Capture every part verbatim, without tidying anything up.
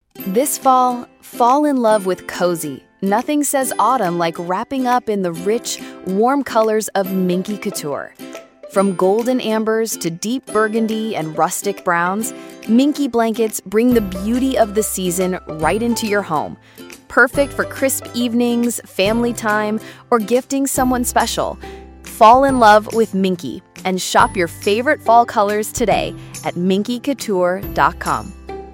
This fall, fall in love with cozy. Nothing says autumn like wrapping up in the rich, warm colors of Minky Couture. From golden ambers to deep burgundy and rustic browns, Minky blankets bring the beauty of the season right into your home. Perfect for crisp evenings, family time, or gifting someone special. Fall in love with Minky and shop your favorite fall colors today at minky couture dot com.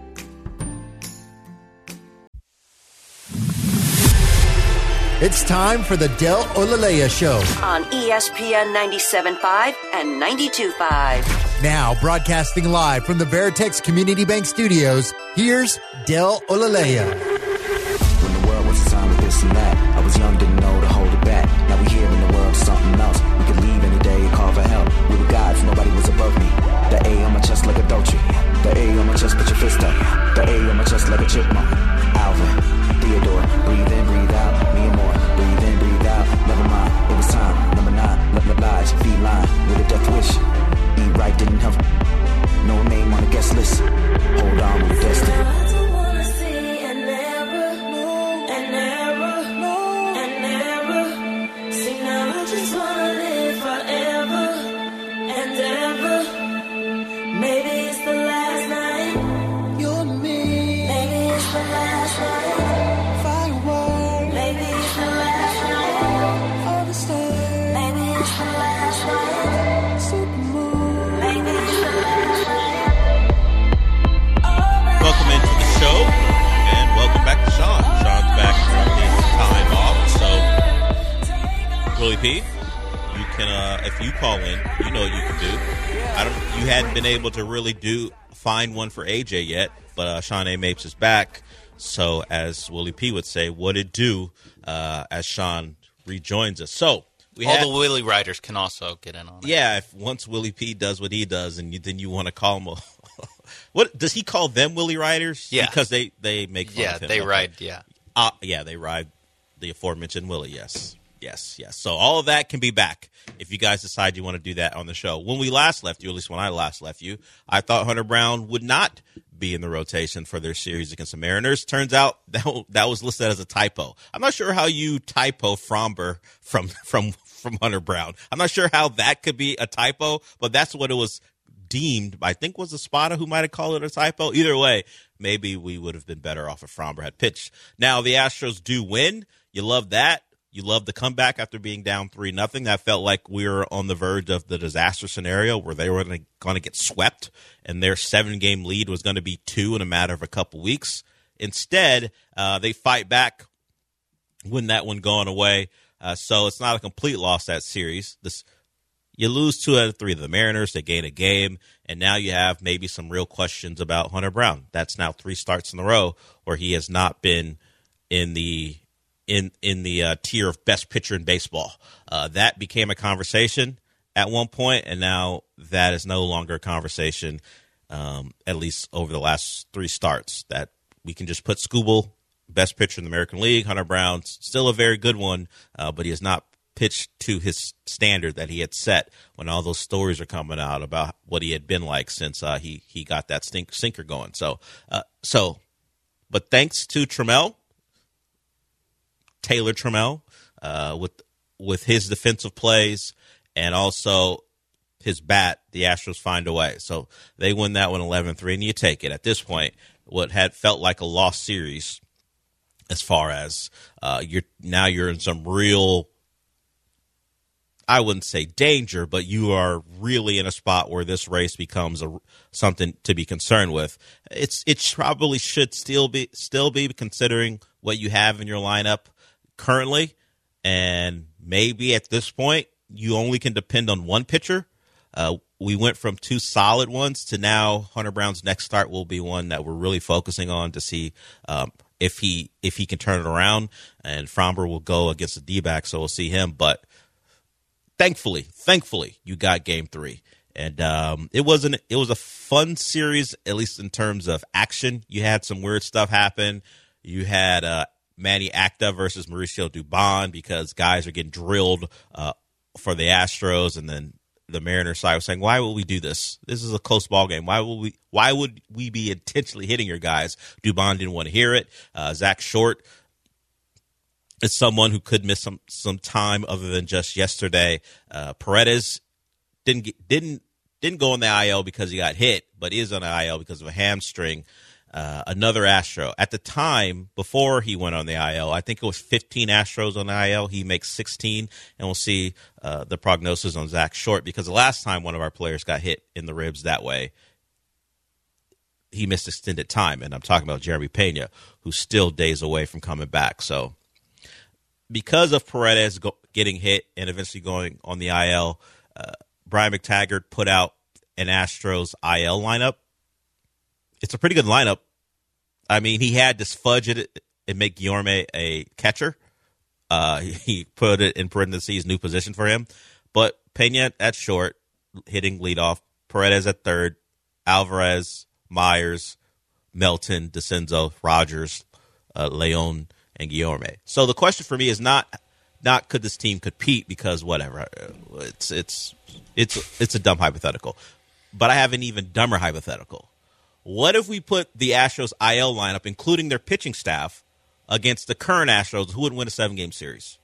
It's time for the Del Olalea Show on E S P N ninety-seven point five and ninety-two point five. Now, broadcasting live from the Veritex Community Bank Studios, here's Del Olalea. When the world was designed with this and that, I was young, didn't know to hold it back. Now we here in the world, something else. We could leave any day and call for help. We were gods, nobody was above me. The A on my chest like a Dolce. The A on my chest, put your fist up. The A on my chest like a chipmunk. Alvin, Theodore, breathe in, breathe out. Me and more, breathe in, breathe out. Never mind, it was time. Number nine, let the lies, feline with a death wish. Eat right, didn't have no name on the guest list. Hold on, we're destined. Willie P, you can uh, if you call in, you know what you can do. I don't. You hadn't been able to really do find one for A J yet, but uh, Sean A. Mapes is back. So as Willie P would say, what it do? Uh, as Sean rejoins us. So we all had, the Willie writers can also get in on it. Yeah, if once Willie P does what he does, and you, then you want to call him. A, what does he call them? Willie writers? Yeah, because they they make fun yeah of him. they okay. ride yeah uh, yeah they ride the aforementioned Willie. Yes. Yes, yes. So all of that can be back if you guys decide you want to do that on the show. When we last left you, at least when I last left you, I thought Hunter Brown would not be in the rotation for their series against the Mariners. Turns out that, that was listed as a typo. I'm not sure how you typo Fromber from, from, from Hunter Brown. I'm not sure how that could be a typo, but that's what it was deemed. I think was a spotter who might have called it a typo. Either way, maybe we would have been better off if Fromber had pitched. Now, the Astros do win. You love that. You love the comeback after being down three nothing. That felt like we were on the verge of the disaster scenario where they were going to get swept and their seven-game lead was going to be two in a matter of a couple weeks. Instead, uh, they fight back, win that one going away. Uh, so it's not a complete loss, that series. This, you lose two out of three of the Mariners. They gain a game, and now you have maybe some real questions about Hunter Brown. That's now three starts in a row where he has not been in the – in in the uh, tier of best pitcher in baseball. Uh, that became a conversation at one point, and now that is no longer a conversation, um, at least over the last three starts, that we can just put Skubal, best pitcher in the American League. Hunter Brown, still a very good one, uh, but he has not pitched to his standard that he had set when all those stories are coming out about what he had been like since uh, he, he got that stink, sinker going. So, uh, so, but thanks to Trammell, Taylor Trammell, uh, with with his defensive plays and also his bat, the Astros find a way. So they win that one eleven three, and you take it. At this point, what had felt like a lost series as far as uh, you're now you're in some real, I wouldn't say danger, but you are really in a spot where this race becomes a, something to be concerned with. It's it probably should still be still be considering what you have in your lineup currently, and maybe at this point you only can depend on one pitcher. Uh, we went from two solid ones to now Hunter Brown's next start will be one that we're really focusing on to see um, if he if he can turn it around. And Fromber will go against the D-backs, so we'll see him. But thankfully, thankfully, you got Game Three, and um, it wasn't. It was a fun series, at least in terms of action. You had some weird stuff happen. You had uh, Manny Acta versus Mauricio Dubon because guys are getting drilled uh, for the Astros, and then the Mariners side was saying, why would we do this? This is a close ball game. Why would we Why would we be intentionally hitting your guys? Dubon didn't want to hear it. Uh, Zach Short is someone who could miss some, some time other than just yesterday. Uh, Paredes didn't get, didn't didn't go on the I L because he got hit, but is on the I L because of a hamstring. Uh, another Astro. At the time, before he went on the I L, I think it was fifteen Astros on the I L. He makes sixteen, and we'll see uh, the prognosis on Zach Short, because the last time one of our players got hit in the ribs that way, he missed extended time, and I'm talking about Jeremy Pena, who's still days away from coming back. So because of Paredes go- getting hit and eventually going on the I L, uh, Brian McTaggart put out an Astros I L lineup. It's a pretty good lineup. I mean, he had to fudge it and make Guillorme a catcher. Uh, he put it in parentheses, new position for him. But Pena at short, hitting leadoff. Paredes at third. Alvarez, Myers, Melton, DeCenzo, Rogers, uh, Leon, and Guillorme. So the question for me is not not could this team compete, because whatever. It's it's it's it's a dumb hypothetical. But I have an even dumber hypothetical. What if we put the Astros I L lineup, including their pitching staff, against the current Astros, who would win a seven-game series?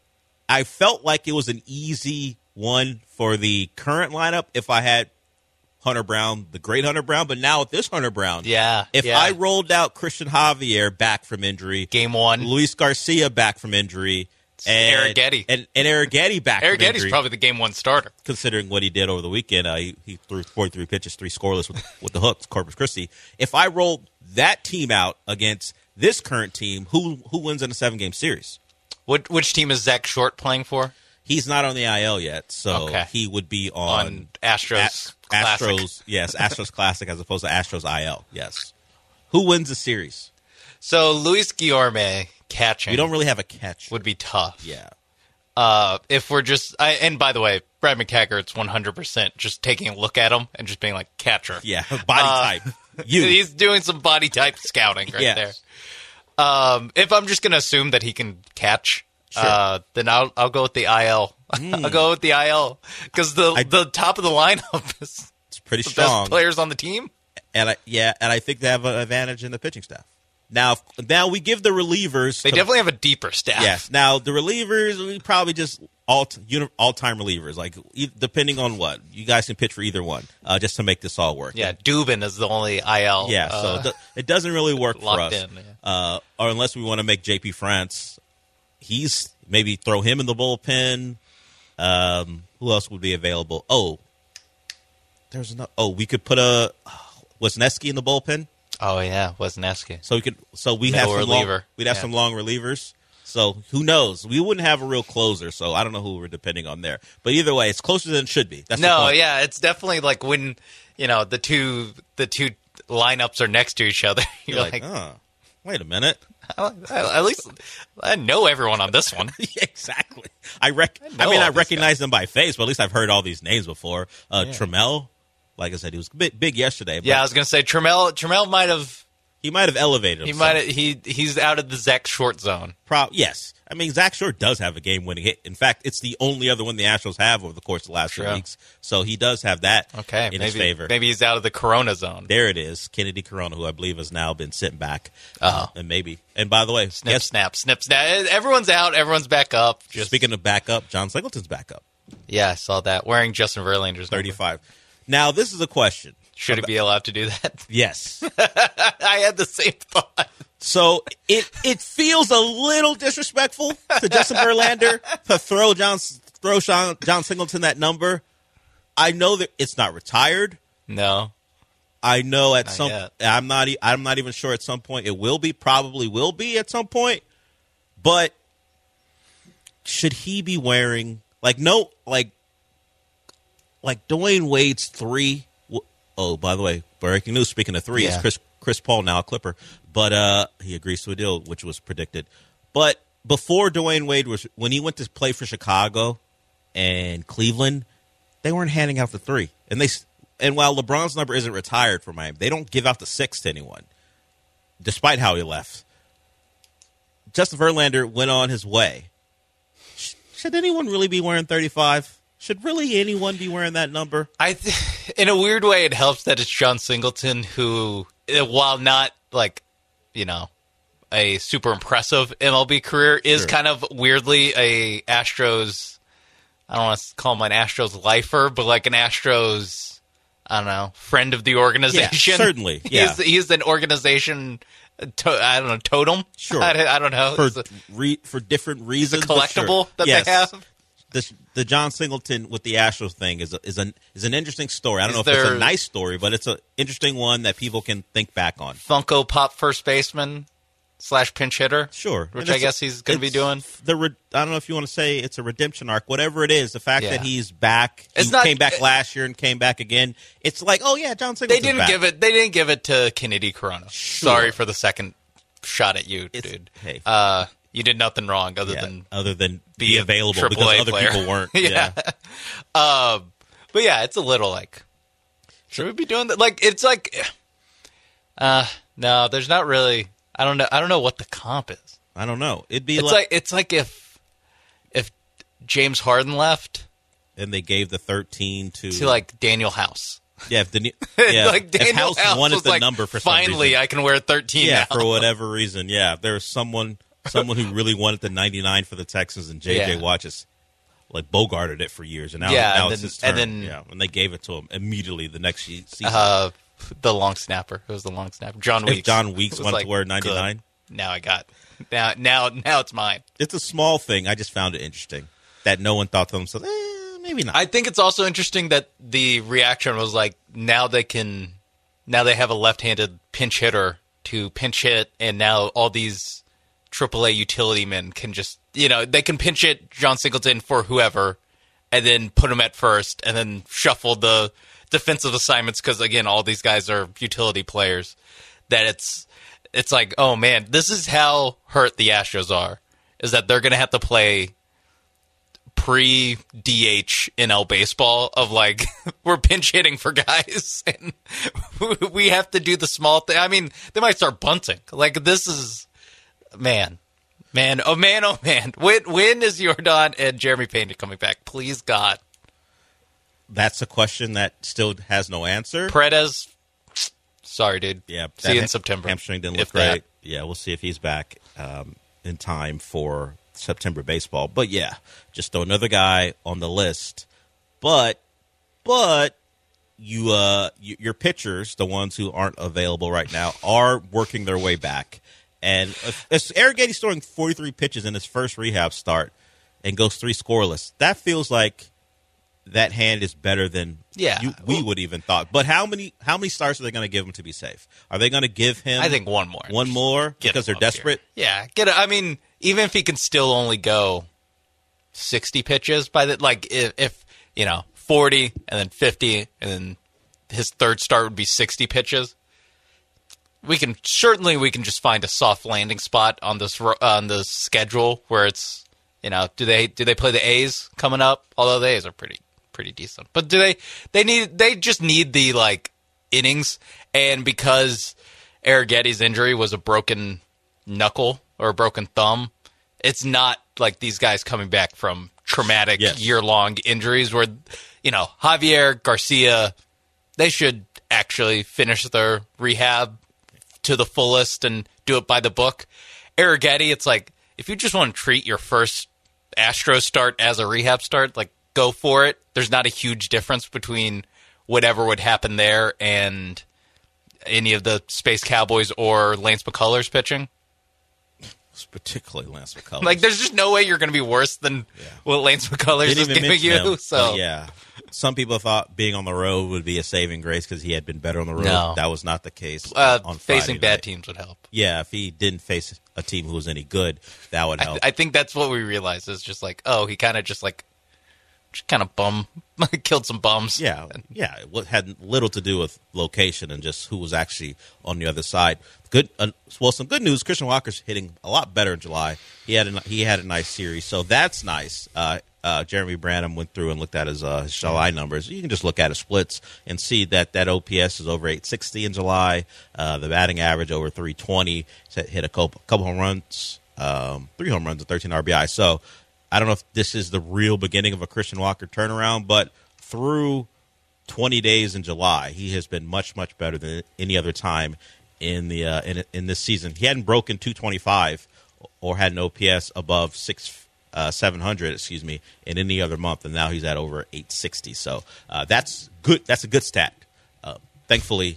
I felt like it was an easy one for the current lineup if I had Hunter Brown, the great Hunter Brown, but now with this Hunter Brown, yeah, if yeah. I rolled out Christian Javier back from injury, game one, Luis Garcia back from injury, and Arrighetti. and, and Arrighetti back Arrighetti's from injury, probably the game one starter, considering what he did over the weekend. Uh, he, he threw forty-three pitches, three scoreless with, with the hooks, Corpus Christi. If I rolled that team out against this current team, who who wins in a seven-game series? What, which team is Zach Short playing for? He's not on the I L yet, so okay. he would be on, on Astros a- Classic. Astros, yes, Astros Classic as opposed to Astros I L, yes. Who wins the series? So Luis Guillorme catching. We don't really have a catch. Would be tough. Yeah. Uh, if we're just, I, and by the way, Brad McTaggart's one hundred percent just taking a look at him and just being like, catcher. Yeah, body uh, type. You. He's doing some body type scouting right yes. there. Um, if I'm just going to assume that he can catch, sure. uh, then I'll I'll go with the I L. Mm. I'll go with the I L because the I, the top of the lineup is it's pretty the strong. Best players on the team. And I, yeah, and I think they have an advantage in the pitching staff. Now, now we give the relievers. They to, definitely have a deeper staff. Yes. Now the relievers, we probably just all all time relievers. Like depending on what you guys can pitch for either one, uh, just to make this all work. Yeah, Dubin is the only I L. Yeah, uh, so it doesn't really work for us. In, yeah. uh, or unless we want to make J P France, he's maybe throw him in the bullpen. Um, who else would be available? Oh, there's no. Oh, we could put a Wisniewski in the bullpen. Oh yeah, Wisniewski. So we could. So we Middle have some reliever. long, we'd have yeah. some long relievers. So who knows? We wouldn't have a real closer. So I don't know who we're depending on there. But either way, it's closer than it should be. That's no, the point. yeah, it's definitely like when you know the two the two lineups are next to each other. You're, You're like, like, oh, wait a minute. At least I know everyone on this one. Yeah, exactly. I rec. I, I mean, I recognize guys. them by face, but at least I've heard all these names before. Uh, yeah. Trammell, like I said, he was big, big yesterday. But yeah, I was gonna say Trammell. Trammell might have. He might have elevated himself. He might have, he he's out of the Zach Short zone. Pro, yes. I mean, Zach Short does have a game-winning hit. In fact, it's the only other one the Astros have over the course of the last True. few weeks. So he does have that okay, in maybe, his favor. Maybe he's out of the Corona zone. There it is. Kennedy Corona, who I believe has now been sitting back. Uh-huh. Uh, and maybe. And by the way, snip, guess, snap, snip, snap. Everyone's out. Everyone's back up. Just, speaking of back up, John Singleton's back up. Yeah, I saw that. Wearing Justin Verlander's thirty-five. Number. Now, this is a question. Should he be allowed to do that? Yes. I had the same thought. So it it feels a little disrespectful to Justin Verlander to throw John throw John, John Singleton that number. I know that it's not retired. No. I know at not some yet. I'm not I'm not even sure at some point it will be, probably will be at some point. But should he be wearing like no like like Dwayne Wade's three? Oh, by the way, breaking news. Speaking of three, yeah. is Chris Chris Paul now a Clipper, but uh, he agrees to a deal, which was predicted. But before Dwayne Wade was, when he went to play for Chicago and Cleveland, they weren't handing out the three, and they and while LeBron's number isn't retired for Miami, they don't give out the six to anyone, despite how he left. Justin Verlander went on his way. Should anyone really be wearing thirty-five? Should really anyone be wearing that number? I, th- in a weird way, it helps that it's John Singleton, who, while not like, you know, a super impressive M L B career, is Sure. kind of weirdly a Astros. I don't want to call him an Astros lifer, but like an Astros, I don't know, friend of the organization. Yeah, certainly. Yeah. he's, he's an organization. To, I don't know, totem. Sure. I, I don't know. For It's a- re, for different reasons. it's a but sure. collectible that Yes. they have. The, the John Singleton with the Astros thing is a, is an is an interesting story. I don't Is know if it's there- a nice story, but it's an interesting one that people can think back on. Funko Pop first baseman slash pinch hitter. Sure, Which And I it's guess he's gonna be it's doing. The re, I don't know if you want to say it's a redemption arc, whatever it is. The fact Yeah. that he's back, he It's not- came back last year and came back again. It's like, oh yeah, John They Singleton's didn't back. give it. They didn't give it to Kennedy Corona. Sure. Sorry for the second shot at you, It's- dude. hey. Uh, you did nothing wrong other Yeah, than other than be be a available triple because A other player. people weren't. Yeah. yeah. Um, but yeah, it's a little like, should we be doing that? Like, it's like, uh, no, there's not really. I don't know. I don't know what the comp is. I don't know. It'd be It's like, like it's like if if James Harden left and they gave the thirteen to, to like Daniel House. yeah, if the yeah, like if Daniel House, House wanted was the like, number for some finally reason. I can wear thirteen yeah, now. for whatever reason, yeah, there was someone someone who really wanted the ninety-nine for the Texans, and J J Yeah. Watt just like bogarted it for years, and now, Yeah, now and it's then- his turn. and then- yeah, and they gave it to him immediately the next se- season. Uh, the long snapper. It was the long snapper. John If Weeks. John Weeks was wanted like, to wear ninety-nine? good. Now I got. Now, now, now it's mine. It's a small thing. I just found it interesting that no one thought to themselves, eh, maybe not. I think it's also interesting that the reaction was like, now they can, now they have a left-handed pinch hitter to pinch hit, and now all these triple A utility men can just, you know, they can pinch hit John Singleton for whoever, and then put him at first, and then shuffle the defensive assignments because again, all these guys are utility players. That it's, it's like, oh man, this is how hurt the Astros are. Is that they're gonna have to play pre-D H N L baseball of like we're pinch hitting for guys and we have to do the small thing. I mean, they might start bunting. Like this is man, man, oh man, oh man. When when is Yordan and Jeremy Pena coming back? Please God. That's a question that still has no answer. Paredes, sorry, dude. Yeah, see you that in September. Hamstring didn't look If that. great. Yeah, we'll see if he's back um, in time for September baseball. But yeah, just throw another guy on the list. But but you uh y- your pitchers, the ones who aren't available right now, are working their way back. And if, if Eric Getty's throwing forty-three pitches in his first rehab start and goes three scoreless, that feels like that hand is better than Yeah. you, we would even thought. But how many how many starts are they going to give him to be safe? Are they going to give him? I think one more. one more Get because him they're up desperate. here. Yeah, get. A, I mean, even if he can still only go sixty pitches by the like, if, if you know forty and then fifty, and then his third start would be sixty pitches. We can certainly we can just find a soft landing spot on this ro- on the schedule where it's you know do they do they play the A's coming up? Although the A's are pretty pretty decent, but do they they need they just need the like innings, and because Arrigetti's injury was a broken knuckle or a broken thumb, it's not like these guys coming back from traumatic Yes. year-long injuries where, you know, Javier, Garcia, they should actually finish their rehab to the fullest and do it by the book. Arrigetti, it's like, if you just want to treat your first Astros start as a rehab start, like, go for it. There's not a huge difference between whatever would happen there and any of the Space Cowboys or Lance McCullers pitching. Particularly Lance McCullers. Like, there's just no way you're going to be worse than what Lance McCullers Didn't is even giving mention you. him, So but yeah, some people thought being on the road would be a saving grace because he had been better on the road. No. That was not the case. uh, on facing Friday bad night. teams would help. Yeah, if he didn't face a team who was any good, that would I, help. I think that's what we realized is just like, oh, he kind of just like, just kind of bum, killed some bums. Yeah, yeah. It had little to do with location and just who was actually on the other side. Good. Uh, well, some good news. Christian Walker's hitting a lot better in July. He had a, he had a nice series, so that's nice. Uh, uh, Jeremy Branham went through and looked at his, uh, his July numbers. You can just look at his splits and see that that O P S is over eight sixty in July. Uh, the batting average over three twenty. He's hit a couple, couple home runs, um, three home runs and thirteen R B I. So I don't know if this is the real beginning of a Christian Walker turnaround, but through twenty days in July, he has been much, much better than any other time in the uh, in in this season. He hadn't broken two twenty-five or had an O P S above six uh, seven hundred, excuse me, in any other month, and now he's at over eight sixty. So uh, that's good. That's a good stat. Uh, thankfully,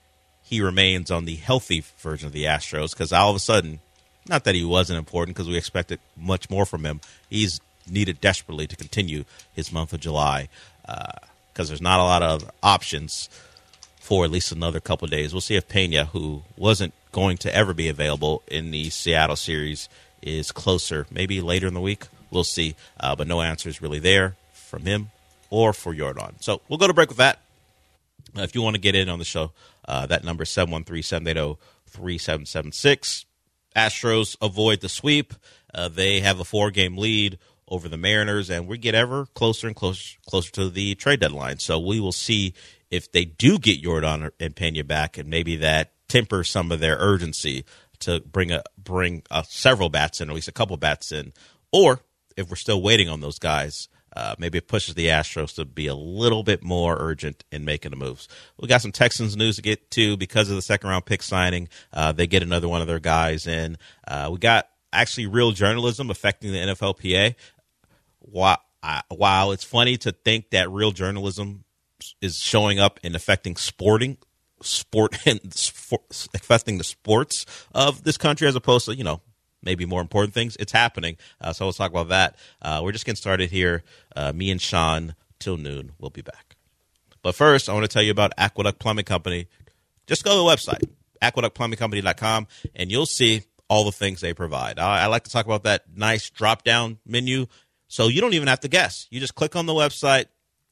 he remains on the healthy version of the Astros because all of a sudden, not that he wasn't important because we expected much more from him. He's needed desperately to continue his month of July. Uh, because there's not a lot of options for at least another couple of days. We'll see if Pena, who wasn't going to ever be available in the Seattle series, is closer, maybe later in the week. We'll see. Uh, but no answers really there from him or for Yordan. So we'll go to break with that. Uh, if you want to get in on the show, uh, that number is seven one three, seven eight zero, three seven seven six. Astros avoid the sweep. Uh, they have a four-game lead over the Mariners, and we get ever closer and closer closer to the trade deadline. So we will see if they do get Yordan and Pena back, and maybe that tempers some of their urgency to bring a bring uh, several bats in, at least a couple bats in, or if we're still waiting on those guys, uh, maybe it pushes the Astros to be a little bit more urgent in making the moves. We got some Texans news to get to because of the second round pick signing. Uh, they get another one of their guys in. Uh, we got actually real journalism affecting the N F L P A. While, while it's funny to think that real journalism is showing up and affecting sporting sport and affecting the sports of this country as opposed to, you know, maybe more important things, it's happening. Uh, so let's talk about that. Uh, we're just getting started here. Uh, me and Sean till noon. We'll be back. But first, I want to tell you about Aqueduct Plumbing Company. Just go to the website, aqueduct plumbing company dot com, and you'll see all the things they provide. I, I like to talk about that nice drop-down menu. So you don't even have to guess. You just click on the website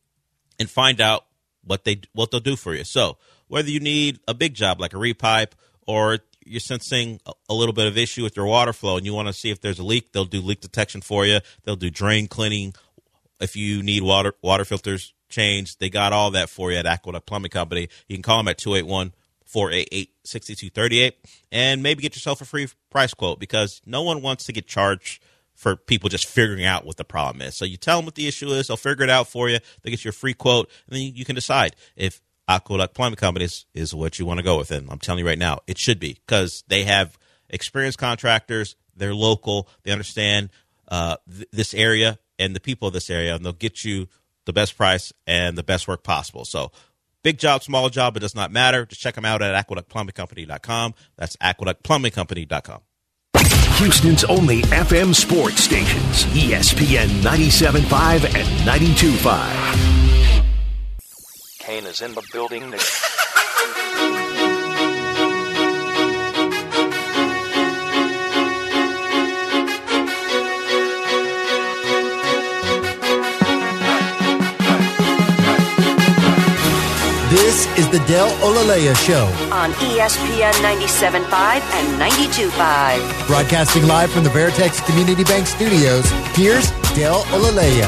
and find out what they what they'll do for you. So whether you need a big job like a repipe or you're sensing a little bit of issue with your water flow and you want to see if there's a leak, they'll do leak detection for you. They'll do drain cleaning. If you need water water filters changed, they got all that for you at Aqueduct Plumbing Company. You can call them at two eight one, four eight eight, six two three eight and maybe get yourself a free price quote because no one wants to get charged for people just figuring out what the problem is. So you tell them what the issue is, they'll figure it out for you, they get you a free quote, and then you can decide if Aqueduct Plumbing Company is, is what you want to go with. And I'm telling you right now, it should be because they have experienced contractors, they're local, they understand uh, th- this area and the people of this area, and they'll get you the best price and the best work possible. So big job, small job, it does not matter. Just check them out at aqueduct plumbing company dot com. That's aqueduct plumbing company dot com. Houston's only F M sports stations, E S P N ninety-seven point five and ninety-two point five. Kane is in the building. This is the Del Olalea Show. On E S P N ninety-seven point five and ninety-two point five. Broadcasting live from the Veritex Community Bank Studios, here's Del Olalea.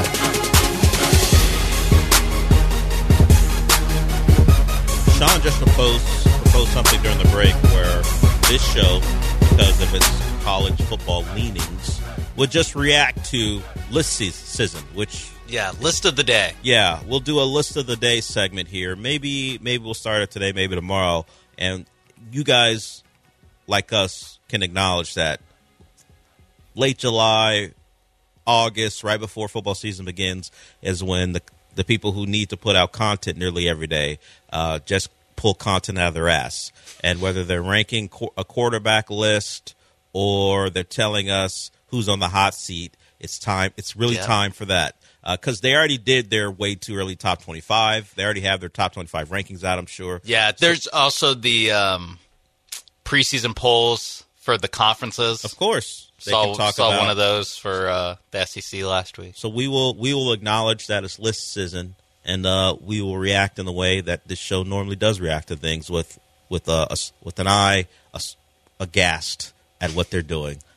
Sean just proposed, proposed something during the break where this show, because of its college football leanings, would just react to list season, which... Yeah, list of the day. Yeah, we'll do a list of the day segment here. Maybe maybe we'll start it today, maybe tomorrow. And you guys, like us, can acknowledge that late July, August, right before football season begins, is when the the people who need to put out content nearly every day uh, just pull content out of their ass. And whether they're ranking qu- a quarterback list or they're telling us who's on the hot seat, it's time. It's really yeah. time for that. Because uh, they already did their way too early top twenty-five. They already have their top twenty-five rankings out, I'm sure. Yeah, there's also the um, preseason polls for the conferences. Of course. They saw can talk saw about, one of those for uh, the S E C last week. So we will we will acknowledge that it's list season, and uh, we will react in the way that this show normally does react to things, with with, uh, a, with an eye a, aghast at what they're doing.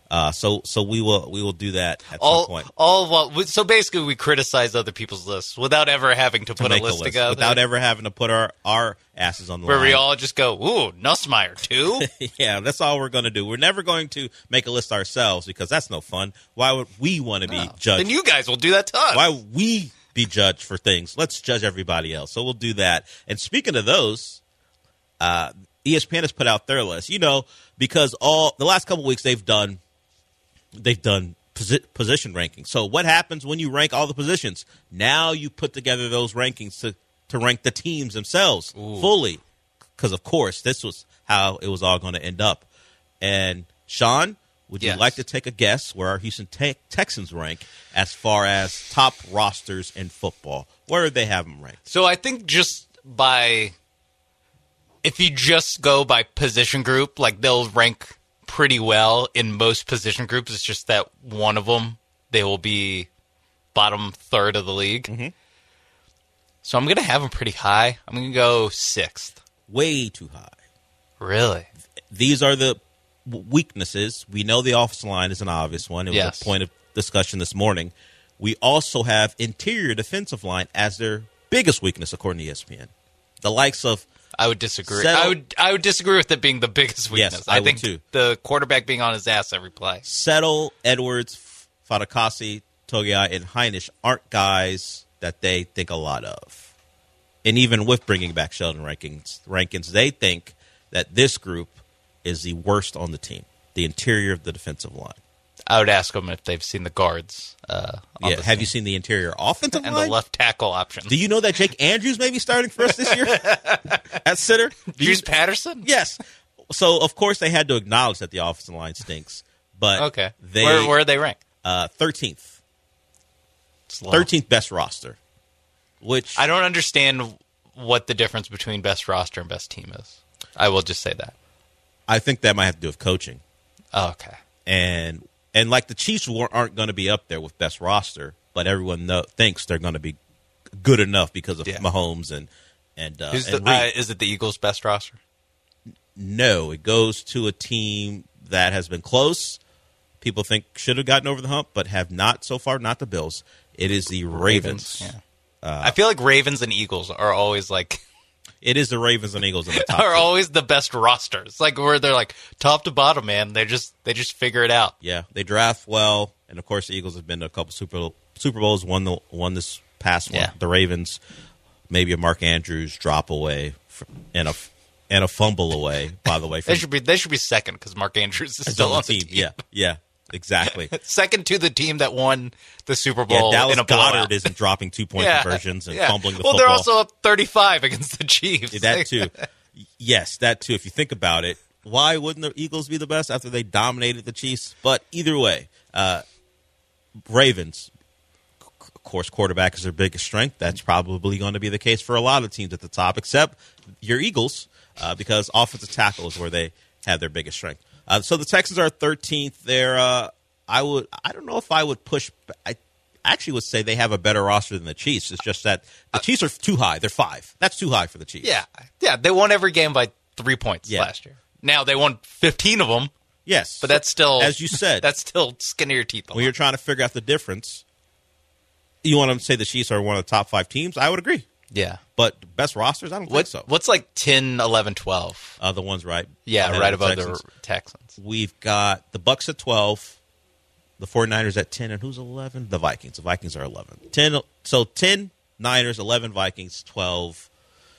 Uh, so so we will we will do that at all, some point. All while, so basically, we criticize other people's lists without ever having to, To put a make list, together. Without ever having to put our, our asses on the where line. we all just go, ooh, Nussmeier too. Yeah, that's all we're going to do. We're never going to make a list ourselves because that's no fun. Why would we want to be Oh, judged? then you guys will do that to us. Why would we be judged for things? Let's judge everybody else. So we'll do that. And speaking of those, uh, E S P N has put out their list. You know, because all the last couple of weeks they've done they've done posi- position rankings. So what happens when you rank all the positions? Now you put together those rankings to, to rank the teams themselves Ooh. fully. Because, of course, this was how it was all going to end up. And, Sean, would you Yes. like to take a guess where our Houston te- Texans rank as far as top rosters in football? Where do they have them ranked? So I think just by, if you just go by position group, like they'll rank pretty well in most position groups. It's just that one of them, they will be bottom third of the league. Mm-hmm. So I'm going to have them pretty high. I'm going to go sixth. Way too high. Really? These are the w- weaknesses. We know the offensive line is an obvious one. It was Yes. a point of discussion this morning. We also have interior defensive line as their biggest weakness, according to E S P N. The likes of I would disagree. Settle- I would I would disagree with it being the biggest Yes, weakness. I would think too. the quarterback being on his ass every play. Settle, Edwards, Fadakasi, Togiai, and Heinisch aren't guys that they think a lot of. And even with bringing back Sheldon Rankins, Rankins, they think that this group is the worst on the team, the interior of the defensive line. I would ask them if they've seen the guards. Uh, on Yeah, this have team. you seen the interior offensive and line? the left tackle option? Do you know that Jake Andrews may be starting for us this year at center? Do you- Juice Patterson? Yes. So, of course, they had to acknowledge that the offensive line stinks. But Okay. they where, where are they ranked? uh, thirteenth. It's low. thirteenth best roster. Which I don't understand what the difference between best roster and best team is. I will just say that. I think that might have to do with coaching. Oh, okay. And and like the Chiefs wa- aren't going to be up there with best roster, but everyone know, thinks they're going to be good enough because of Yeah. Mahomes and and, uh, Who's the, and Reed. uh, is it the Eagles' best roster? No, it goes to a team that has been close. People think should have gotten over the hump, but have not so far. Not the Bills. It is the Ravens. Yeah. I feel like Ravens and Eagles are always like It is the Ravens and Eagles in the top. are two. always the best rosters. Like where they're like top to bottom, man. They just they just figure it out. Yeah, they draft well, and of course the Eagles have been to a couple Super Super Bowls. Won the won this past one. Yeah. The Ravens, maybe a Mark Andrews drop away f- and a and a fumble away. By the way, They from, should be they should be second because Mark Andrews is still on the team. Yeah, yeah, exactly. Second to the team that won the Super Yeah, Bowl Dallas in a blowout. Goddard isn't dropping two point Yeah, conversions and yeah. fumbling the well, football. they're also up thirty-five against the Chiefs. That too. Yes, that too. If you think about it, why wouldn't the Eagles be the best after they dominated the Chiefs? But either way, uh, Ravens, of course, quarterback is their biggest strength. That's probably going to be the case for a lot of teams at the top, except your Eagles, uh, because offensive tackle is where they have their biggest strength. Uh, so the Texans are thirteenth. They're, uh, I would, I don't know if I would push. I actually would say they have a better roster than the Chiefs. It's just that the Chiefs are too high. They're five. That's too high for the Chiefs. Yeah, yeah. They won every game by three points Yeah. last year. Now they won fifteen of them, Yes, but that's still, as you said, that's still skin of your teeth. a when you're lot. trying to figure out the difference. You want to say the Chiefs are one of the top five teams? I would agree. Yeah. But best rosters, I don't What, think so. What's like ten, eleven, twelve? Uh, the ones right, Yeah, ahead right of the above Texans. the Texans. We've got the Bucks at twelve, the 49ers at ten, and who's eleven? The Vikings. The Vikings are eleven. ten, so ten Niners, eleven Vikings, twelve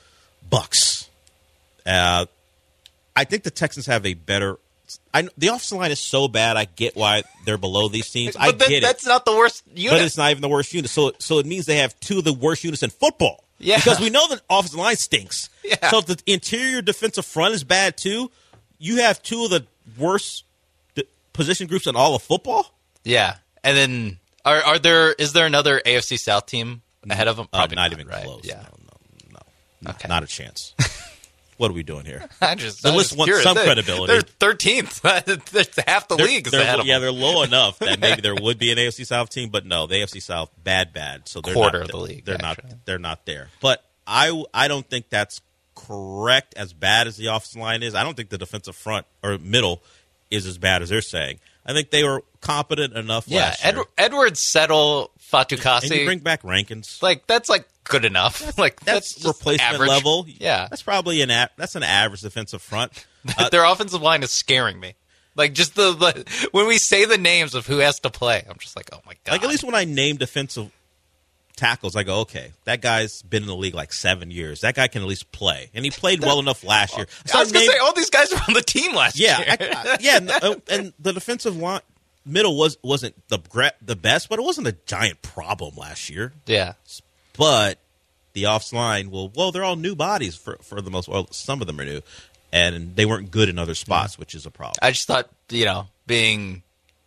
Bucks. Uh, I think the Texans have a better. I, the offensive line is so bad. I get why they're below these teams. I But that- get it. that's not the worst unit. But it's not even the worst unit. So so it means they have two of the worst units in football. Yeah. Because we know the offensive line stinks. Yeah. So if the interior defensive front is bad too, you have two of the worst d- position groups in all of football? Yeah, and then are are there is there another A F C South team ahead of them? Uh, Probably not even right? close. Yeah, No, no, no. Okay. Not a chance. What are we doing here? I just The I list was wants curious. some They're- credibility. They're thirteenth. That's half the They're- league is they're- ahead of yeah, them. they're low enough that maybe there would be an A F C South team, but no, the A F C South bad, bad. So they're Quarter not, of the league, They're actually. not. They're not there. But I, I don't think that's correct. As bad as the offensive line is, I don't think the defensive front or middle is as bad as they're saying. I think they were competent enough Yeah, last year. Ed- Edwards, Settle, Fatukasi. And you bring back Rankins. Like, that's, like, good enough. Like, That's, that's, just replacement average. level. Yeah. That's probably an a- that's an average defensive front. Uh, Their offensive line is scaring me. Like, just the, the when we say the names of who has to play, I'm just like, oh, my God. like, at least when I name defensive tackles, I go, okay, that guy's been in the league like seven years. That guy can at least play. And he played well enough last year. I was going to name- say, all these guys were on the team last Yeah, year. I, I, yeah, and, uh, and the defensive line middle was wasn't the gra- the best, but it wasn't a giant problem last year. yeah. But the offs line, well, well, they're all new bodies for for the most. Well, some of them are new, and they weren't good in other spots, which is a problem. I just thought, you know, being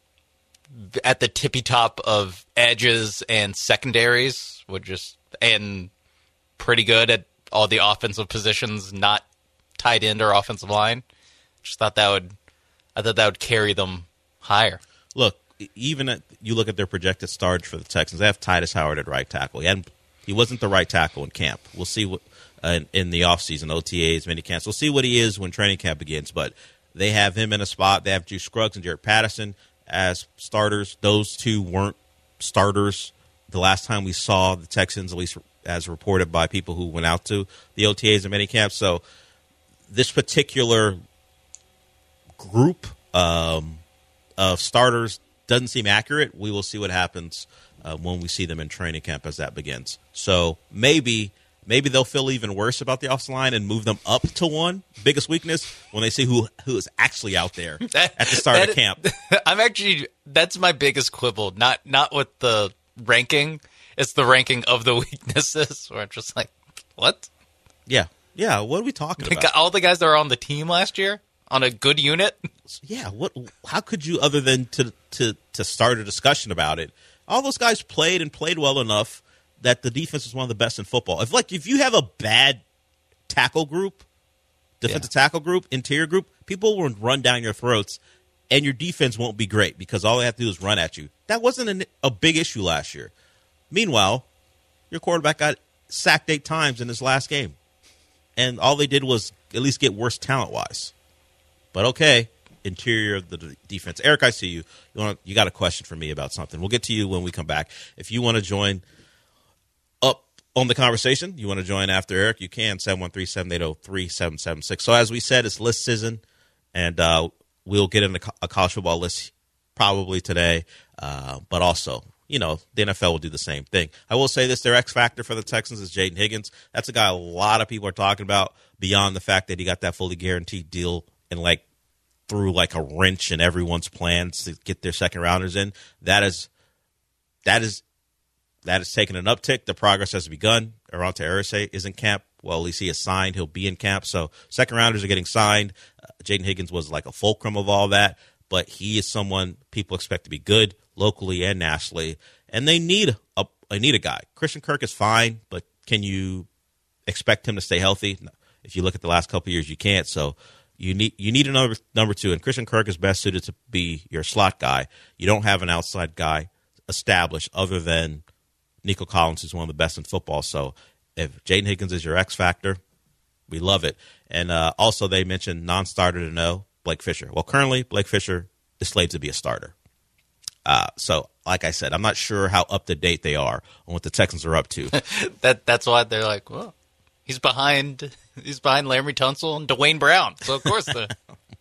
at the tippy top of edges and secondaries would just, and pretty good at all the offensive positions, not tight end or offensive line. Just thought that would, I thought that would carry them higher. Look, even at, you look at their projected stars for the Texans. They have Titus Howard at right tackle. He hadn't, he wasn't the right tackle in camp. We'll see what uh, in, in the offseason, O T As, mini camps. We'll see what he is when training camp begins. But they have him in a spot. They have Juice Scruggs and Jared Patterson as starters. Those two weren't starters the last time we saw the Texans, at least as reported by people who went out to the O T As and mini camps. So this particular group um, of starters doesn't seem accurate. We will see what happens uh, when we see them in training camp as that begins. So maybe maybe they'll feel even worse about the offensive line and move them up to one. Biggest weakness when they see who who is actually out there at the start That- of camp. I'm actually, that's my biggest quibble. Not not with the ranking. It's the ranking of the weaknesses where I'm just like, what? Yeah, yeah. What are we talking about? All the guys that were on the team last year on a good unit. Yeah, what? How could you, other than to to to start a discussion about it? All those guys played and played well enough that the defense is one of the best in football. If like if you have a bad tackle group, defensive Yeah. tackle group, interior group, people will run down your throats, and your defense won't be great because all they have to do is run at you. That wasn't an, a big issue last year. Meanwhile, your quarterback got sacked eight times in his last game, and all they did was at least get worse talent wise. But okay, interior of the d- defense. Eric, I see you. You want you got a question for me about something? We'll get to you when we come back. If you want to join up on the conversation, you want to join after Eric, you can. seven one three, seven eight zero, three seven seven six. So as we said, it's list season, and uh, we'll get into a college football list probably today, uh, but also, you know, the N F L will do the same thing. I will say this, their X factor for the Texans is Jaden Higgins. That's a guy a lot of people are talking about beyond the fact that he got that fully guaranteed deal and, like, threw, like, a wrench in everyone's plans to get their second rounders in. That is that is that has taken an uptick. The progress has begun. Arante Arise is in camp. Well, at least he is signed. He'll be in camp. So second rounders are getting signed. Uh, Jaden Higgins was like a fulcrum of all that, but he is someone people expect to be good locally and nationally, and they need a they need a guy. Christian Kirk is fine, but can you expect him to stay healthy? No. If you look at the last couple of years, you can't. So you need you need another number two, and Christian Kirk is best suited to be your slot guy. You don't have an outside guy established other than Nico Collins, who's one of the best in football. So if Jaden Higgins is your X factor, we love it. And uh, also they mentioned non-starter to know Blake Fisher. Well, currently Blake Fisher is slated to be a starter. Uh, so, like I said, I'm not sure how up to date they are on what the Texans are up to. that that's why they're like, well, he's behind he's behind Laremy Tunsil and Dwayne Brown. So of course the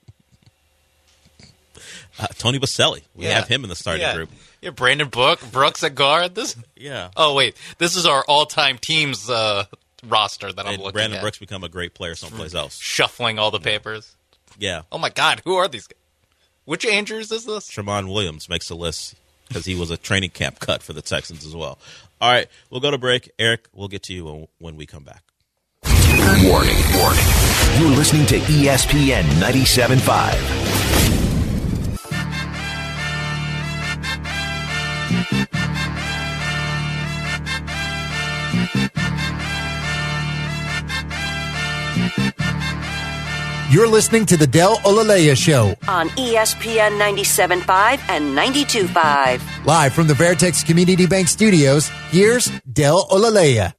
uh, Tony Baselli, we Yeah. have him in the starting yeah. group. Yeah, Brandon Book, Brooks at guard. This Yeah, Oh wait, this is our all-time teams uh, roster that I'm and looking Brandon at. Brooks become a great player someplace else. Shuffling all the papers. Yeah, Oh my God, who are these guys? Which Andrews is this? Tramon Williams makes the list because he was a training camp cut for the Texans as well. All right, we'll go to break. Eric, we'll get to you when, when we come back. Warning, warning. You're listening to E S P N ninety-seven point five. You're listening to the Del Olaleya Show, on E S P N ninety-seven point five and ninety-two point five. live from the Veritex Community Bank Studios. Here's Del Olaleya.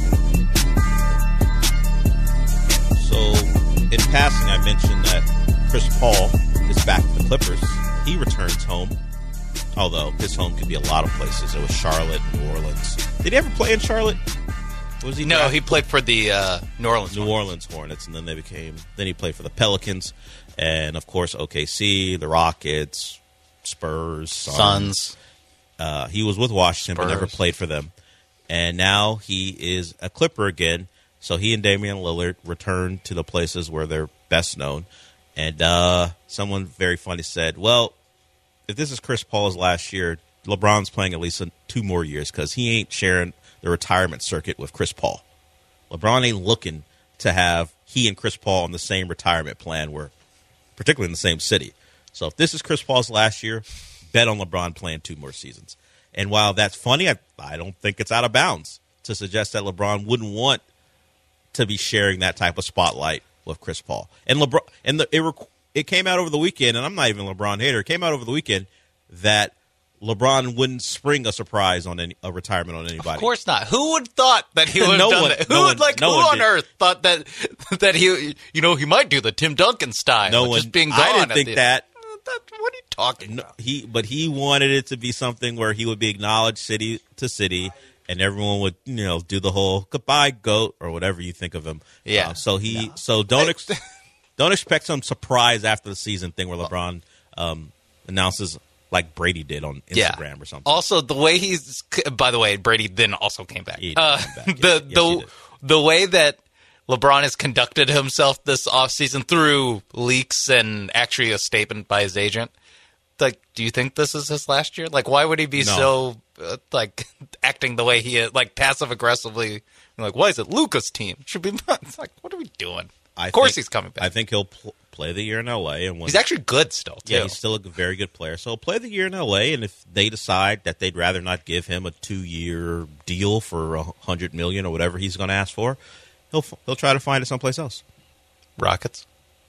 So, in passing, I mentioned that Chris Paul is back to the Clippers. He returns home, although his home could be a lot of places. It was Charlotte, New Orleans. Did he ever play in Charlotte? Was he? No, back? he played for the uh, New Orleans New Hornets. Orleans Hornets, and then they became. Then he played for the Pelicans, and of course O K C, the Rockets, Spurs, Suns. Suns. Uh, he was with Washington, Spurs. but never played for them. And now he is a Clipper again. So he and Damian Lillard return to the places where they're best known. And uh, someone very funny said, well, if this is Chris Paul's last year, LeBron's playing at least two more years because he ain't sharing the retirement circuit with Chris Paul. LeBron ain't looking to have he and Chris Paul on the same retirement plan, where, particularly in the same city. So if this is Chris Paul's last year, bet on LeBron playing two more seasons. And while that's funny, I, I don't think it's out of bounds to suggest that LeBron wouldn't want to be sharing that type of spotlight with Chris Paul. And LeBron, and the, it, it came out over the weekend, and I'm not even a LeBron hater. It came out over the weekend that LeBron wouldn't spring a surprise on any, a retirement on anybody. Of course not. Who would thought that he would have No done one- that? Who no would one- like? no who one on did. earth thought that that he, you know, he might do the Tim Duncan style, No of one. just being gone. I didn't at think the- that. That- What are you talking No, about? he, but he wanted it to be something where he would be acknowledged city to city, and everyone would, you know, do the whole goodbye goat or whatever you think of him. Yeah. Uh, so he, so don't ex- don't expect some surprise after the season thing where LeBron um, announces like Brady did on Instagram or something. Also, the way he's. By the way, Brady then also came back. He did Uh, come back, yes. the Yes, he the did. the way that LeBron has conducted himself this offseason through leaks and actually a statement by his agent. Like, do you think this is his last year? Like, why would he be No. so uh, like acting the way he is, like passive aggressively? Like, why is it Luka's team? Should be. It's like, what are we doing? I of course, think- he's coming back. I think he'll pl- play the year in L A. And when he's actually good still. Too. Yeah, he's still a very good player. So he'll play the year in L A, and if they decide that they'd rather not give him a two-year deal for a hundred million or whatever he's going to ask for, he'll he'll try to find it someplace else. Rockets.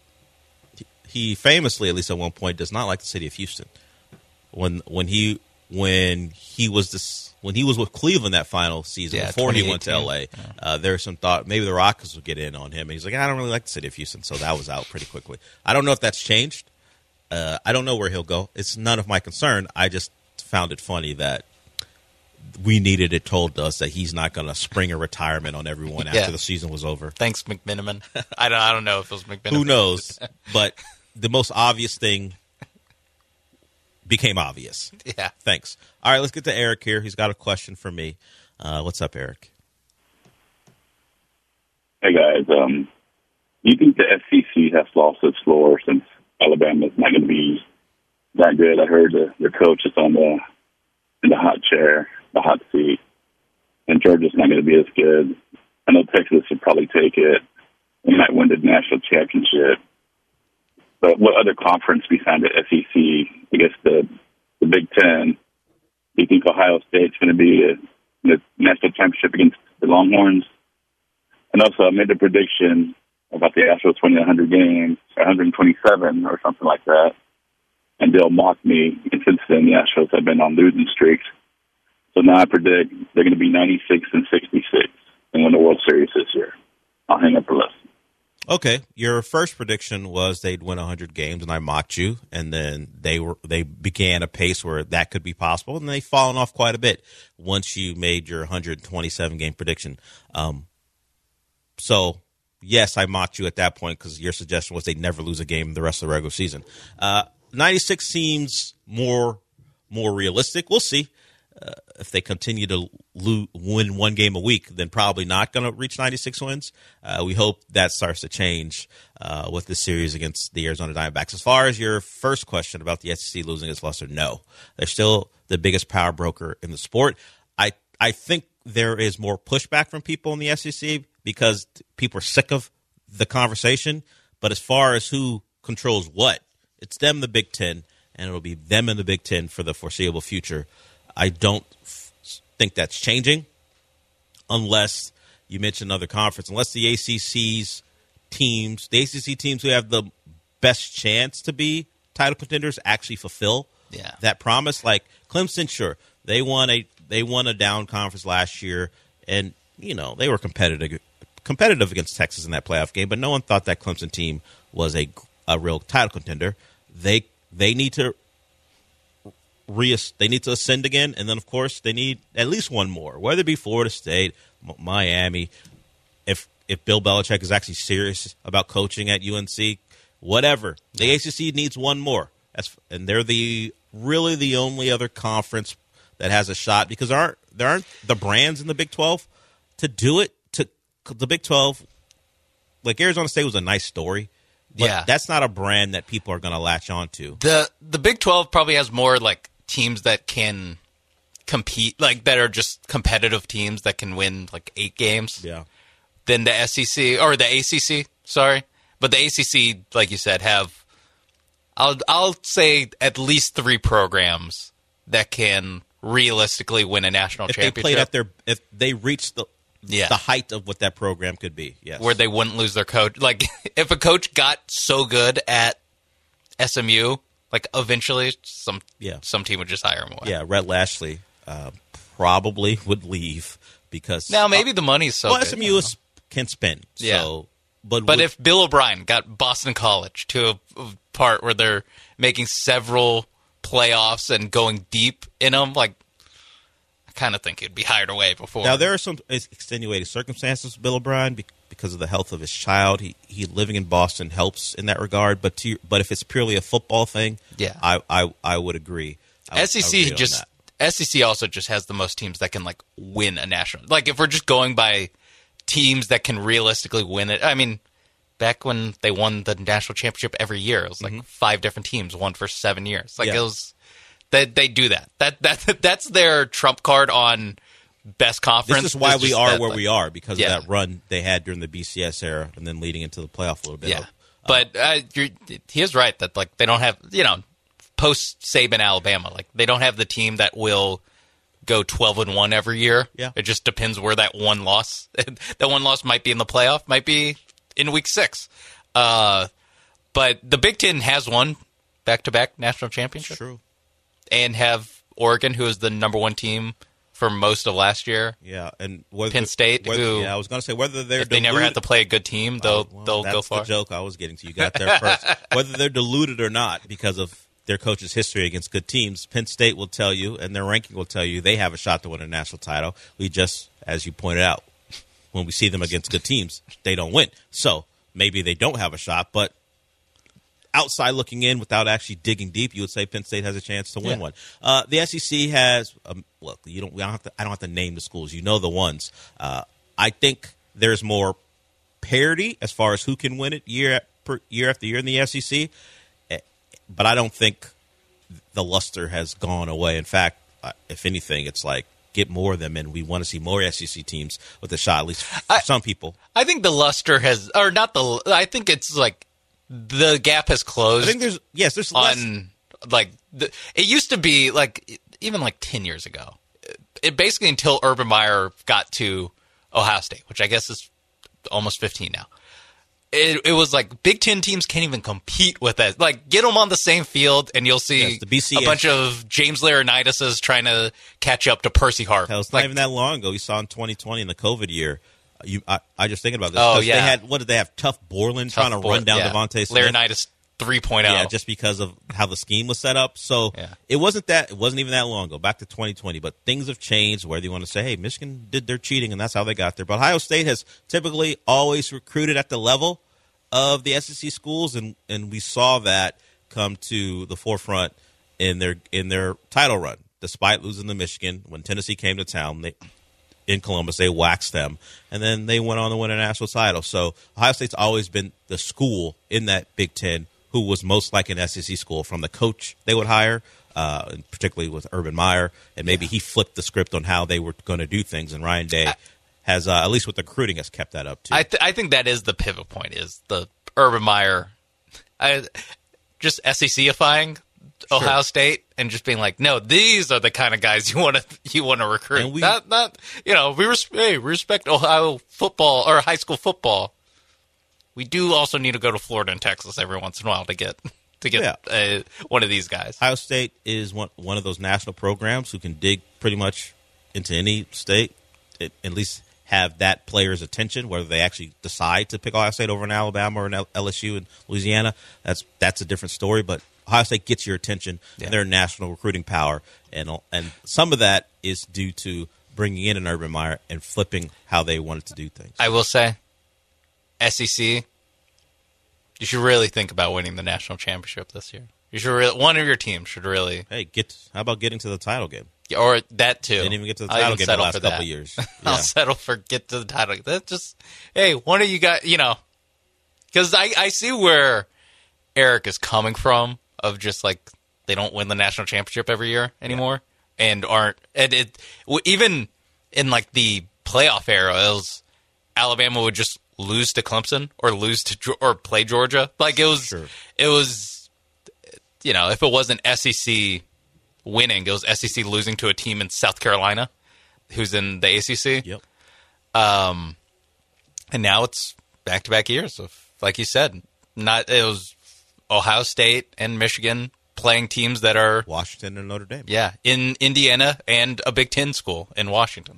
He famously, at least at one point, does not like the city of Houston. When when he when he was this when he was with Cleveland that final season Yeah, before he went to twenty L A, eighteen. uh, there was some thought maybe the Rockets would get in on him. And he's like, I don't really like the city of Houston, so that was out pretty quickly. I don't know if that's changed. Uh, I don't know where he'll go. It's none of my concern. I just found it funny that we needed it told us that he's not going to spring a retirement on everyone after Yeah. the season was over. Thanks, McMiniman. I don't. I don't know if it was McMiniman. Who knows? But the most obvious thing became obvious. Yeah. Thanks. All right, let's get to Eric here. He's got a question for me. Uh, what's up, Eric? Hey guys, um, do you think the S E C has lost its floor since Alabama's not going to be that good? I heard the, the coach is on the in the hot chair, the hot seat, and Georgia's not going to be as good. I know Texas would probably take it. They might win the national championship. But what other conference besides the S E C? I guess the the Big Ten. Do you think Ohio State's going to be in the national championship against the Longhorns? And also, I made a prediction about the Astros winning one hundred games, one hundred twenty-seven or something like that. And they'll mock me. And since then, the Astros have been on losing streaks. So now I predict they're going to be ninety-six and sixty-six and win the World Series this year. I'll hang up the list. Okay, your first prediction was they'd win one hundred games, and I mocked you. And then they were they began a pace where that could be possible, and they've fallen off quite a bit once you made your one hundred twenty-seven game prediction. Um, so, yes, I mocked you at that point because your suggestion was they'd never lose a game the rest of the regular season. Uh, ninety-six seems more more realistic. We'll see. Uh, if they continue to lo- win one game a week, then probably not going to reach ninety-six wins. Uh, we hope that starts to change uh, with the series against the Arizona Diamondbacks. As far as your first question about the S E C losing its luster, no. They're still the biggest power broker in the sport. I, I think there is more pushback from people in the S E C because people are sick of the conversation. But as far as who controls what, it's them, the Big Ten, and it'll be them in the Big Ten for the foreseeable future. I don't f- think that's changing unless you mention another conference, unless the A C C's teams, the A C C teams who have the best chance to be title contenders actually fulfill Yeah. that promise. Like Clemson, sure, they won a they won a down conference last year, and you know they were competitive competitive against Texas in that playoff game, but no one thought that Clemson team was a a real title contender, they they need to re they need to ascend again, and then of course they need at least one more, whether it be Florida State, M- Miami. If if Bill Belichick is actually serious about coaching at U N C, whatever, the A C C needs one more. That's and they're the really the only other conference that has a shot, because there aren't there aren't the brands in the Big twelve to do it. To the Big twelve, like Arizona State was a nice story, but yeah, that's not a brand that people are going to latch on to. The the Big twelve probably has more like teams that can compete, like that are just competitive teams that can win like eight games. Yeah. Than the S E C or the A C C. Sorry, but the A C C, like you said, have I'll I'll say at least three programs that can realistically win a national if championship. They played at their, if they reached the yeah. the height of what that program could be, yes, where they wouldn't lose their coach. Like if a coach got so good at S M U, like eventually some yeah. some team would just hire him away. Yeah, Rhett Lashley uh, probably would leave because now maybe uh, the money's so well, good, S M U is, can spend. Yeah, so, but but would, if Bill O'Brien got Boston College to a, a part where they're making several playoffs and going deep in them, like I kind of think he'd be hired away before. Now there are some extenuating circumstances with Bill O'Brien because of the health of his child. He he living in Boston helps in that regard. But to, but if it's purely a football thing, yeah, I I, I would agree. I, S E C just S E C also just has the most teams that can like win a national. Like if we're just going by teams that can realistically win it, I mean, back when they won the national championship every year, it was like mm-hmm. five different teams, one for seven years. Like yeah. it was, they they do that. That that that's their trump card on best conference. This is why we are that, where like, we are because yeah. of that run they had during the B C S era and then leading into the playoff a little bit. Yeah, but uh, you're, he is right that like they don't have, you know, post Saban Alabama, like they don't have the team that will go twelve and one every year. Yeah. It just depends where that one loss, that one loss might be in the playoff, might be in week six. Uh, but the Big Ten has won back-to-back national championship. True. And have Oregon, who is the number one team for most of last year. Yeah, and whether, Penn State, whether, who yeah, I was going to say whether they're if they deluded, never have to play a good team, they'll oh, well, they'll that's go far. The joke I was getting to. You got there first. Whether they're deluded or not because of their coach's history against good teams, Penn State will tell you, and their ranking will tell you, they have a shot to win a national title. We just, as you pointed out, when we see them against good teams, they don't win. So maybe they don't have a shot, but outside looking in without actually digging deep, you would say Penn State has a chance to win yeah. one. Uh, the S E C has um, look. You don't. We don't have to, I don't have to name the schools. You know the ones. Uh, I think there's more parity as far as who can win it year per, year after year in the S E C. But I don't think the luster has gone away. In fact, uh, if anything, it's like get more of them, and we want to see more S E C teams with a shot. At least for I, some people. I think the luster has, or not the. I think it's like the gap has closed. I think there's yes, there's on less. like the, it used to be like even like ten years ago. It basically until Urban Meyer got to Ohio State, which I guess is almost fifteen now. It, it was like Big Ten teams can't even compete with that. Like, get them on the same field, and you'll see yes, the B C S. A bunch of James Laurinaitis trying to catch up to Percy Harvin. Hell, it's like, not even that long ago. We saw in twenty twenty in the COVID year. You, I, I just thinking about this. Oh yeah. They had what did they have? Tough Borland Tough trying to Bor- run down yeah. Devontae Smith. Laurinaitis three point oh. Yeah, just because of how the scheme was set up. So yeah. it wasn't that. It wasn't even that long ago. Back to twenty twenty. But things have changed. Whether you want to say, hey, Michigan did their cheating, and that's how they got there. But Ohio State has typically always recruited at the level of the S E C schools, and, and we saw that come to the forefront in their in their title run. Despite losing to Michigan, when Tennessee came to town, they, in Columbus, they waxed them, and then they went on to win a national title. So Ohio State's always been the school in that Big Ten who was most like an S E C school from the coach they would hire, uh, and particularly with Urban Meyer, and maybe yeah. he flipped the script on how they were going to do things, and Ryan Day I, has, uh, at least with the recruiting, has kept that up too. I, th- I think that is the pivot point, is the Urban Meyer I, just S E C-ifying Ohio sure. State and just being like, no, these are the kind of guys you want to you want to recruit. We, not, not, you know, we, res- hey, we respect Ohio football or high school football. We do also need to go to Florida and Texas every once in a while to get to get yeah. uh, one of these guys. Ohio State is one one of those national programs who can dig pretty much into any state. It, at least have that player's attention, whether they actually decide to pick Ohio State over an Alabama or an L S U and Louisiana. That's that's a different story. But Ohio State gets your attention. Yeah. And they're a national recruiting power, and and some of that is due to bringing in an Urban Meyer and flipping how they wanted to do things. I will say, S E C, you should really think about winning the national championship this year. You should really, one of your teams should really. Hey, get how about getting to the title game? Or that too. Didn't even get to the I'll title even game in the settle last for couple that. of years. I'll Yeah. settle for get to the title. That's just, hey, one of you got, you know, because I, I see where Eric is coming from of just like they don't win the national championship every year anymore yeah. and aren't, and it, even in like the playoff era, it was Alabama would just lose to Clemson or lose to, or play Georgia. Like it was, Sure. it was, you know, if it wasn't S E C winning, it was S E C losing to a team in South Carolina who's in the A C C. Yep. Um, and now it's back-to-back years of, like you said, not it was Ohio State and Michigan playing teams that are Washington and Notre Dame. yeah in Indiana and a Big Ten school in Washington.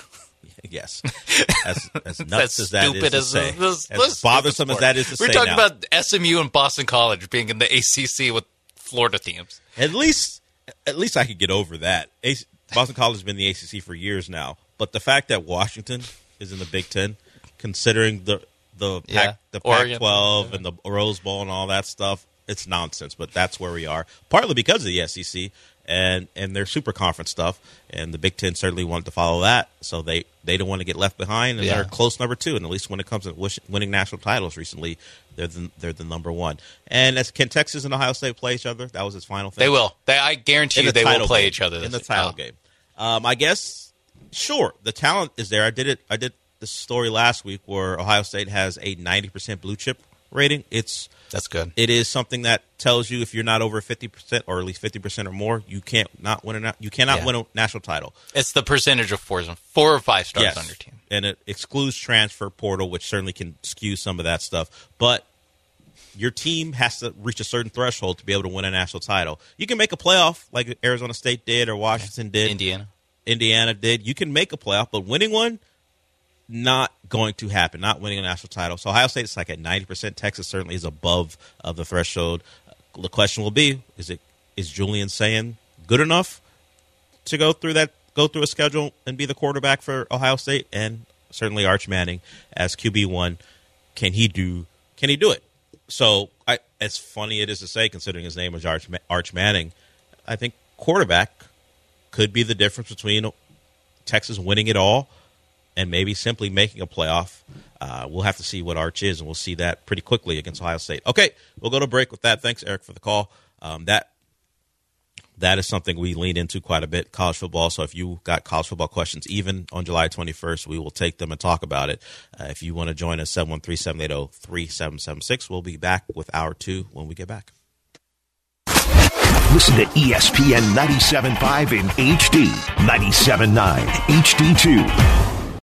Yes. As, as nuts That's as that is stupid to as, say. as, As bothersome as that is to We're say talking now. about S M U and Boston College being in the A C C with Florida teams. At least, at least I could get over that. A- Boston College has been in the A C C for years now, but the fact that Washington is in the Big Ten, considering the the Pac, Yeah. the Oregon. Pac twelve and the Rose Bowl and all that stuff, it's nonsense. But that's where we are, partly because of the S E C and and their super conference stuff, and the Big Ten certainly wanted to follow that, so they they don't want to get left behind, and Yeah. they're close number two. And at least when it comes to wish, winning national titles recently, they're the, they're the number one. And as can Texas and Ohio State play each other? That was its final thing. They will. They, I guarantee In you the they will title play game. each other this in the year. title Oh. game. Um, I guess, sure, the talent is there. I did it. I did the story last week where Ohio State has a ninety percent blue chip rating. It's That's good. it is something that tells you if you're not over fifty percent or at least fifty percent or more, you can't not win a na- you cannot Yeah. win a national title. It's the percentage of fours, four or five stars Yes. on your team. And it excludes transfer portal, which certainly can skew some of that stuff. But your team has to reach a certain threshold to be able to win a national title. You can make a playoff like Arizona State did or Washington did. Indiana. Indiana did. You can make a playoff, but winning one, not going to happen. Not winning a national title. So Ohio State is like at ninety percent. Texas certainly is above of the threshold. The question will be: Is it is Julian Sayin good enough to go through that? Go through a schedule and be the quarterback for Ohio State, and certainly Arch Manning as Q B one. Can he do? Can he do it? So, I, as funny it is to say, considering his name was Arch, Arch Manning, I think quarterback could be the difference between Texas winning it all and maybe simply making a playoff. Uh, we'll have to see what Arch is, and we'll see that pretty quickly against Ohio State. Okay, we'll go to break with that. Thanks, Eric, for the call. Um, that that is something we lean into quite a bit, college football. So if you got college football questions, even on July twenty-first, we will take them and talk about it. Uh, if you want to join us, seven one three, seven eight zero, three seven seven six. We'll be back with hour two when we get back. Listen to E S P N ninety-seven point five in H D, ninety-seven point nine H D two.